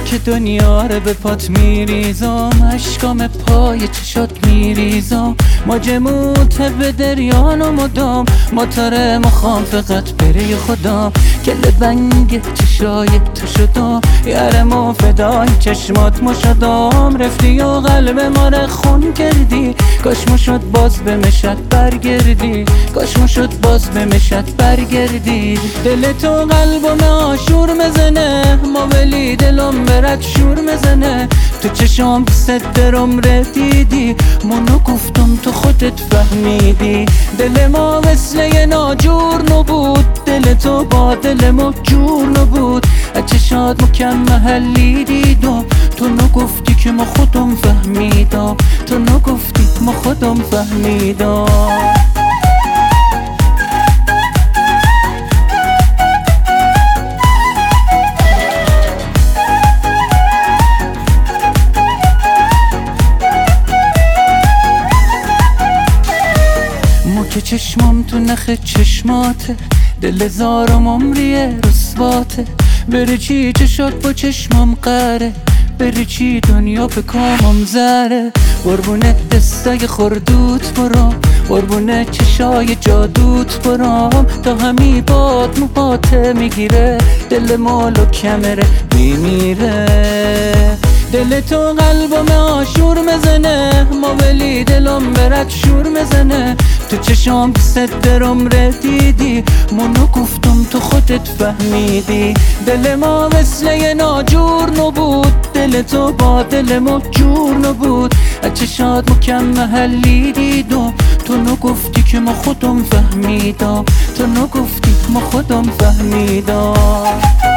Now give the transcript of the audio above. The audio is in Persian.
که دنیا رو به پات میریزم، اشکام پای چشات میریزم، ماجموت به دریان و مدام ماتره مخوام فقط بری خدا، گل بنگ چشای تو شدم، یارمو فدای چشمات مو شدم، رفتی و قلب ما رو خون کردی، کاش مو شد باز به مشت برگردی، کاش مو شد باز به مشت برگردی. دل تو قلبم آشور مزنه، ما ولی دلم برات شور مزنه، تو چشام ست درم دیدی، منو گفتم تو خودت فهمیدی، دل ما مثل یه ناجور نبود، دل تو با دل ما جور نبود، چشات مکم محلی دیدم، تو نگفتی که ما خودم فهمیدم، تو نگفتی ما خودم فهمیدم. که چشمام تو نخ چشماته، دل زارم عمریه رسواته، بری چی چشات با چشمام قره، بری چی دنیا به کامم زره، قربونه دستای خردوت برام، قربونه چشای جادوت برام، تا همی باد موهاته میگیره، دل مالو کمره میمیره، دل تو قلبم آشور مزنه، ما ولی دلم برات شور مزنه، تو چشام ست درم دیدی، منو گفتم تو خودت فهمیدی، دل ما مثل یه ناجور نبود، دل تو با دل ما جور نبود، چشات مکم محلی دیدم، تو نگفتی که ما خودم فهمیدم، تو نگفتی ما خودم فهمیدم.